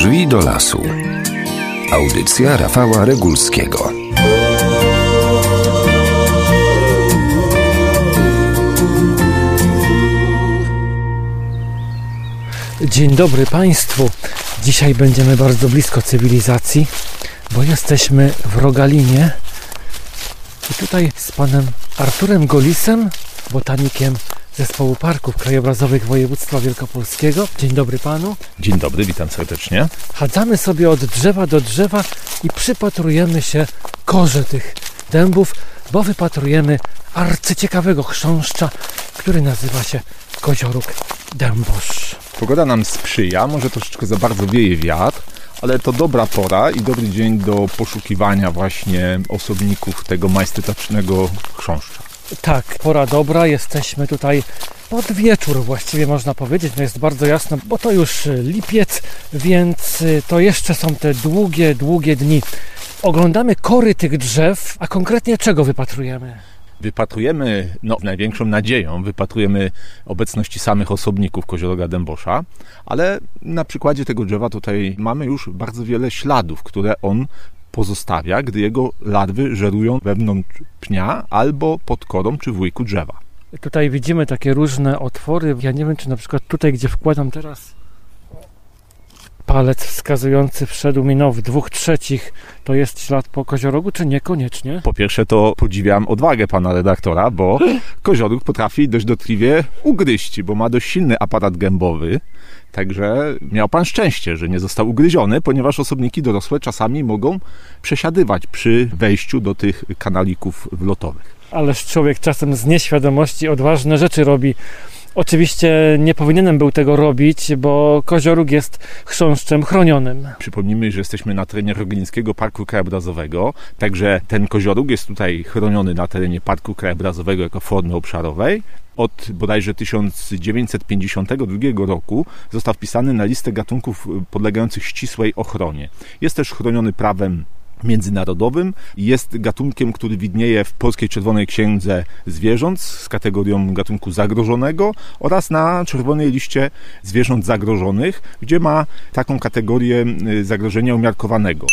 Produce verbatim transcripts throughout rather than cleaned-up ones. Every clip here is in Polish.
Drzwi do lasu. Audycja Rafała Regulskiego. Dzień dobry Państwu. Dzisiaj będziemy bardzo blisko cywilizacji, bo jesteśmy w Rogalinie i tutaj z panem Arturem Golisem, botanikiem Zespołu Parków Krajobrazowych Województwa Wielkopolskiego. Dzień dobry panu. Dzień dobry, witam serdecznie. Chadzamy sobie od drzewa do drzewa i przypatrujemy się korze tych dębów, bo wypatrujemy arcyciekawego chrząszcza, który nazywa się kozioróg dębosz. Pogoda nam sprzyja, może troszeczkę za bardzo wieje wiatr, ale to dobra pora i dobry dzień do poszukiwania właśnie osobników tego majestatycznego chrząszcza. Tak, pora dobra, jesteśmy tutaj pod wieczór właściwie można powiedzieć, no jest bardzo jasno, bo to już lipiec, więc to jeszcze są te długie, długie dni. Oglądamy kory tych drzew, a konkretnie czego wypatrujemy? Wypatrujemy, no z największą nadzieją, wypatrujemy obecności samych osobników kozioroga dębosza, ale na przykładzie tego drzewa tutaj mamy już bardzo wiele śladów, które on pozostawia, gdy jego larwy żerują wewnątrz pnia albo pod korą czy w łyku drzewa. Tutaj widzimy takie różne otwory. Ja nie wiem, czy na przykład tutaj, gdzie wkładam teraz palec wskazujący wszedł mi no w dwóch trzecich, to jest ślad po koziorogu, czy niekoniecznie? Po pierwsze to podziwiam odwagę pana redaktora, bo kozioróg potrafi dość dotkliwie ugryźć, bo ma dość silny aparat gębowy. Także miał pan szczęście, że nie został ugryziony, ponieważ osobniki dorosłe czasami mogą przesiadywać przy wejściu do tych kanalików wlotowych. Ależ człowiek czasem z nieświadomości odważne rzeczy robi. Oczywiście nie powinienem był tego robić, bo kozioróg jest chrząszczem chronionym. Przypomnijmy, że jesteśmy na terenie Rogalińskiego Parku Krajobrazowego, także ten kozioróg jest tutaj chroniony na terenie Parku Krajobrazowego jako formy obszarowej. Od bodajże tysiąc dziewięćset pięćdziesiątego drugiego roku został wpisany na listę gatunków podlegających ścisłej ochronie. Jest też chroniony prawem międzynarodowym. Jest gatunkiem, który widnieje w Polskiej Czerwonej Księdze Zwierząt z kategorią gatunku zagrożonego oraz na Czerwonej Liście Zwierząt Zagrożonych, gdzie ma taką kategorię zagrożenia umiarkowanego.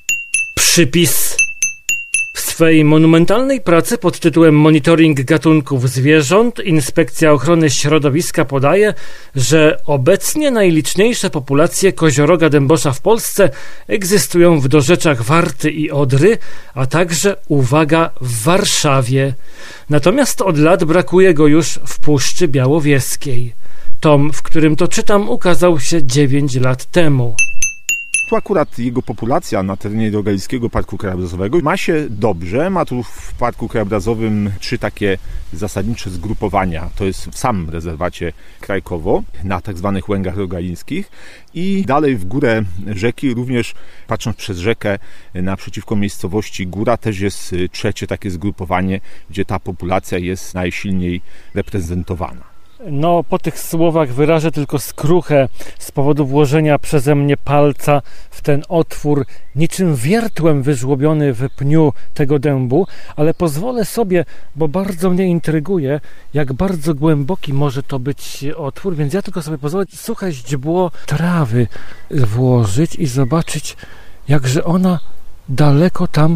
Przypis. W swej monumentalnej pracy pod tytułem Monitoring gatunków zwierząt Inspekcja Ochrony Środowiska podaje, że obecnie najliczniejsze populacje kozioroga dębosza w Polsce egzystują w dorzeczach Warty i Odry, a także, uwaga, w Warszawie. Natomiast od lat brakuje go już w Puszczy Białowieskiej. Tom, w którym to czytam, ukazał się dziewięć lat temu. Tu akurat jego populacja na terenie Rogalińskiego Parku Krajobrazowego ma się dobrze. Ma tu w Parku Krajobrazowym trzy takie zasadnicze zgrupowania. To jest w samym rezerwacie Krajkowo, na tak zwanych łęgach rogalińskich i dalej w górę rzeki, również patrząc przez rzekę naprzeciwko miejscowości Góra, też jest trzecie takie zgrupowanie, gdzie ta populacja jest najsilniej reprezentowana. No, po tych słowach wyrażę tylko skruchę z powodu włożenia przeze mnie palca w ten otwór, niczym wiertłem wyżłobiony w pniu tego dębu, ale pozwolę sobie, bo bardzo mnie intryguje, jak bardzo głęboki może to być otwór, więc ja tylko sobie pozwolę suche źdźbło trawy włożyć i zobaczyć, jakże ona daleko tam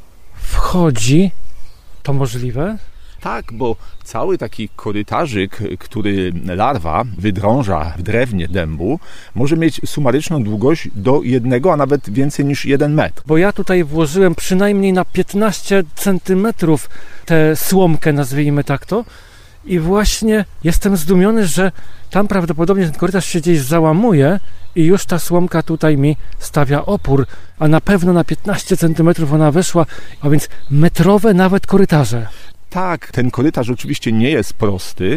wchodzi. To możliwe? Tak, bo cały taki korytarzyk, który larwa wydrąża w drewnie dębu, może mieć sumaryczną długość do jednego, a nawet więcej niż jeden metr. Bo ja tutaj włożyłem przynajmniej na piętnaście centymetrów tę słomkę, nazwijmy tak to, i właśnie jestem zdumiony, że tam prawdopodobnie ten korytarz się gdzieś załamuje i już ta słomka tutaj mi stawia opór, a na pewno na piętnaście centymetrów ona weszła, a więc metrowe nawet korytarze. Tak, ten korytarz oczywiście nie jest prosty.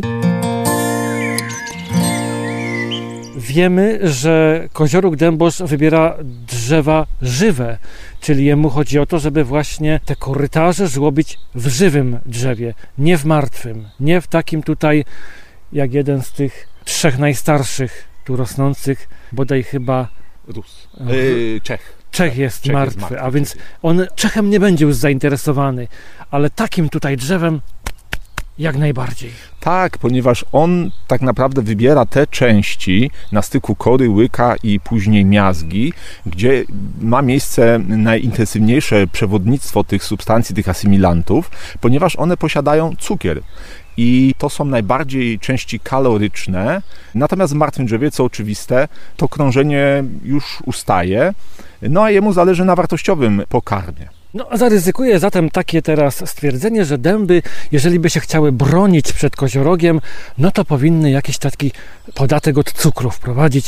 Wiemy, że kozioróg dębosz wybiera drzewa żywe, czyli jemu chodzi o to, żeby właśnie te korytarze żłobić w żywym drzewie, nie w martwym, nie w takim tutaj, jak jeden z tych trzech najstarszych tu rosnących, bodaj chyba Rus. Yy, Czech. Czech jest Czech martwy, jest martwy, a więc on Czechem nie będzie już zainteresowany, ale takim tutaj drzewem Jak najbardziej. Tak, ponieważ on tak naprawdę wybiera te części na styku kory, łyka i później miazgi, gdzie ma miejsce najintensywniejsze przewodnictwo tych substancji, tych asymilantów, ponieważ one posiadają cukier. I to są najbardziej części kaloryczne, natomiast w martwym drzewie, co oczywiste, to krążenie już ustaje, no a jemu zależy na wartościowym pokarmie. No, zaryzykuję zatem takie teraz stwierdzenie, że dęby, jeżeli by się chciały bronić przed koziorogiem, no to powinny jakiś taki podatek od cukru wprowadzić.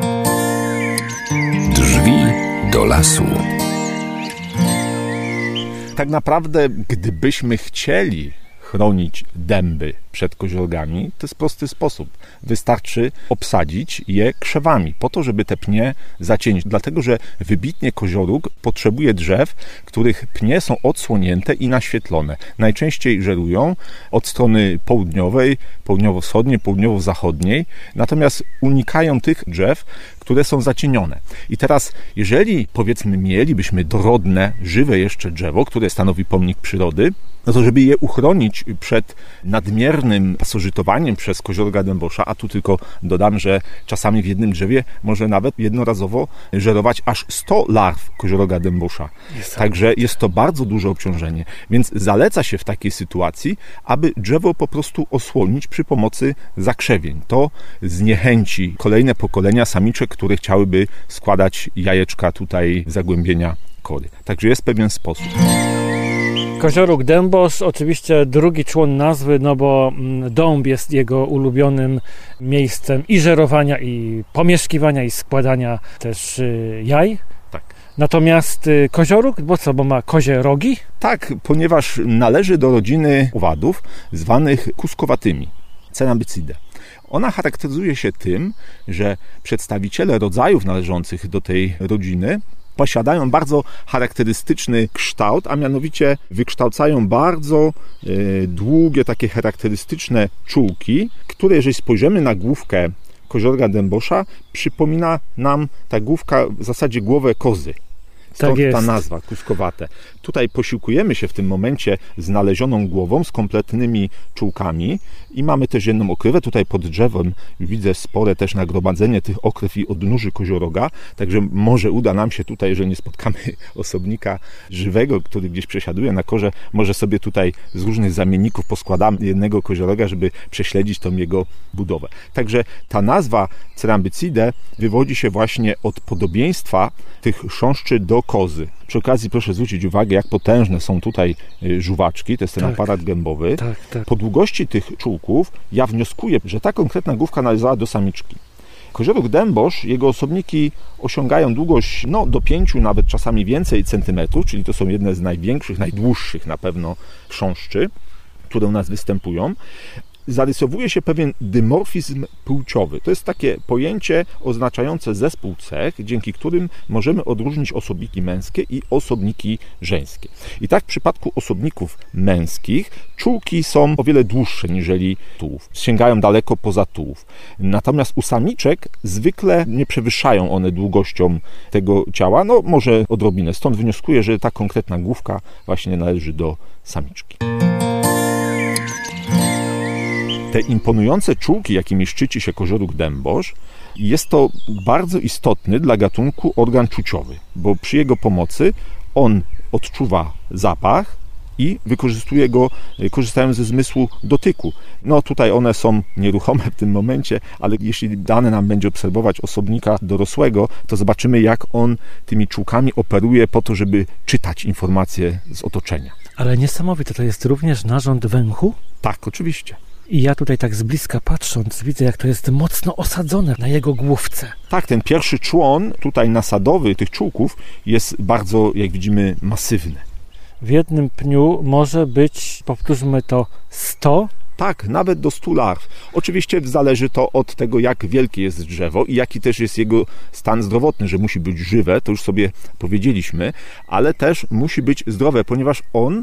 Drzwi do lasu. Tak naprawdę, gdybyśmy chcieli chronić dęby przed koziorgami, to jest prosty sposób. Wystarczy obsadzić je krzewami, po to, żeby te pnie zacienić. Dlatego, że wybitnie kozioróg potrzebuje drzew, których pnie są odsłonięte i naświetlone. Najczęściej żerują od strony południowej, południowo-wschodniej, południowo-zachodniej, natomiast unikają tych drzew, które są zacienione. I teraz, jeżeli powiedzmy mielibyśmy dorodne, żywe jeszcze drzewo, które stanowi pomnik przyrody, no to żeby je uchronić przed nadmiernym pasożytowaniem przez koziorga dębosza, a tu tylko dodam, że czasami w jednym drzewie może nawet jednorazowo żerować aż sto larw kozioroga dębosza. Jest Także jest to bardzo duże obciążenie. Więc zaleca się w takiej sytuacji, aby drzewo po prostu osłonić przy pomocy zakrzewień. To zniechęci kolejne pokolenia samiczek, które chciałyby składać jajeczka tutaj zagłębienia kory. Także jest pewien sposób. Kozioróg dębosz, oczywiście drugi człon nazwy, no bo dąb jest jego ulubionym miejscem i żerowania, i pomieszkiwania, i składania też jaj. Tak. Natomiast kozioróg, bo co, bo ma kozie rogi? Tak, ponieważ należy do rodziny owadów zwanych kuskowatymi, Cerambycidae. Ona charakteryzuje się tym, że przedstawiciele rodzajów należących do tej rodziny posiadają bardzo charakterystyczny kształt, a mianowicie wykształcają bardzo y, długie, takie charakterystyczne czułki, które, jeżeli spojrzymy na główkę koziorga dębosza, przypomina nam ta główka w zasadzie głowę kozy. Stąd tak ta nazwa, kuskowate. Tutaj posiłkujemy się w tym momencie znalezioną głową z kompletnymi czułkami i mamy też jedną okrywę. Tutaj pod drzewem widzę spore też nagromadzenie tych okryw i odnóży kozioroga, także może uda nam się tutaj, jeżeli nie spotkamy osobnika żywego, który gdzieś przesiaduje na korze, może sobie tutaj z różnych zamienników poskładamy jednego kozioroga, żeby prześledzić tą jego budowę. Także ta nazwa Cerambycidae wywodzi się właśnie od podobieństwa tych chrząszczy do kozy. Przy okazji proszę zwrócić uwagę, jak potężne są tutaj żuwaczki, to jest ten tak, aparat gębowy. Tak, tak. Po długości tych czółków ja wnioskuję, że ta konkretna główka należała do samiczki. Kozioróg dębosz, jego osobniki osiągają długość no, do pięciu, nawet czasami więcej centymetrów, czyli to są jedne z największych, najdłuższych na pewno chrząszczy, które u nas występują. Zarysowuje się pewien dymorfizm płciowy. To jest takie pojęcie oznaczające zespół cech, dzięki którym możemy odróżnić osobniki męskie i osobniki żeńskie. I tak w przypadku osobników męskich czułki są o wiele dłuższe niżeli tułów. Sięgają daleko poza tułów. Natomiast u samiczek zwykle nie przewyższają one długością tego ciała, no może odrobinę. Stąd wnioskuję, że ta konkretna główka właśnie należy do samiczki. Te imponujące czułki, jakimi szczyci się kozioróg dębosz, jest to bardzo istotny dla gatunku organ czuciowy, bo przy jego pomocy on odczuwa zapach i wykorzystuje go, korzystając ze zmysłu dotyku. No tutaj one są nieruchome w tym momencie, ale jeśli dane nam będzie obserwować osobnika dorosłego, to zobaczymy, jak on tymi czułkami operuje po to, żeby czytać informacje z otoczenia. Ale niesamowite, to jest również narząd węchu? Tak, oczywiście. I ja tutaj tak z bliska patrząc widzę, jak to jest mocno osadzone na jego główce. Tak, ten pierwszy człon tutaj nasadowy tych czułków jest bardzo, jak widzimy, masywny. W jednym pniu może być, powtórzmy to, sto? Tak, nawet do stu larw. Oczywiście zależy to od tego, jak wielkie jest drzewo i jaki też jest jego stan zdrowotny, że musi być żywe, to już sobie powiedzieliśmy, ale też musi być zdrowe, ponieważ on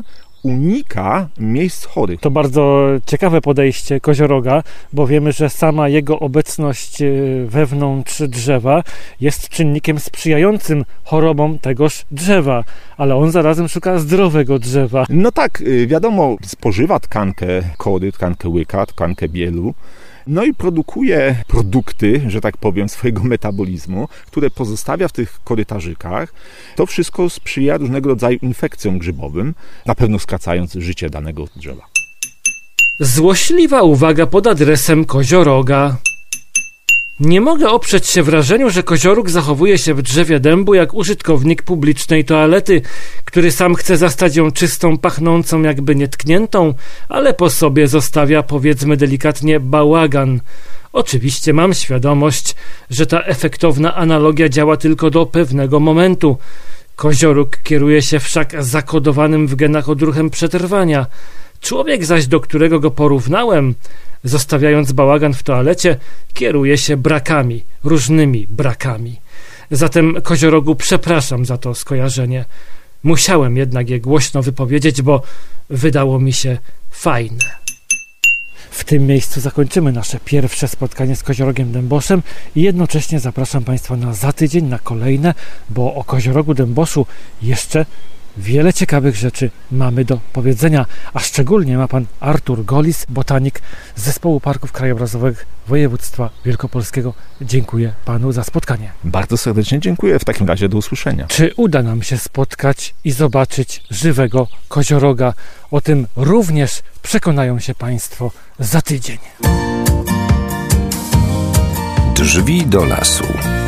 unika miejsc chorych. To bardzo ciekawe podejście kozioroga, bo wiemy, że sama jego obecność wewnątrz drzewa jest czynnikiem sprzyjającym chorobom tegoż drzewa, ale on zarazem szuka zdrowego drzewa. No tak, wiadomo, spożywa tkankę kory, tkankę łyka, tkankę bielu, no i produkuje produkty, że tak powiem, swojego metabolizmu, które pozostawia w tych korytarzykach. To wszystko sprzyja różnego rodzaju infekcjom grzybowym, na pewno skracając życie danego drzewa. Złośliwa uwaga pod adresem kozioroga. Nie mogę oprzeć się wrażeniu, że kozioróg zachowuje się w drzewie dębu jak użytkownik publicznej toalety, który sam chce zastać ją czystą, pachnącą, jakby nietkniętą, ale po sobie zostawia, powiedzmy delikatnie, bałagan. Oczywiście mam świadomość, że ta efektowna analogia działa tylko do pewnego momentu. Kozioróg kieruje się wszak zakodowanym w genach odruchem przetrwania. Człowiek zaś, do którego go porównałem, zostawiając bałagan w toalecie, kieruje się brakami, różnymi brakami. Zatem, koziorogu, przepraszam za to skojarzenie. Musiałem jednak je głośno wypowiedzieć, bo wydało mi się fajne. W tym miejscu zakończymy nasze pierwsze spotkanie z koziorogiem dęboszem i jednocześnie zapraszam Państwa na za tydzień, na kolejne, bo o koziorogu dęboszu jeszcze wiele ciekawych rzeczy mamy do powiedzenia, a szczególnie ma pan Artur Golis, botanik z Zespołu Parków Krajobrazowych Województwa Wielkopolskiego. Dziękuję panu za spotkanie. Bardzo serdecznie dziękuję. W takim razie do usłyszenia. Czy uda nam się spotkać i zobaczyć żywego kozioroga? O tym również przekonają się państwo za tydzień. Drzwi do lasu.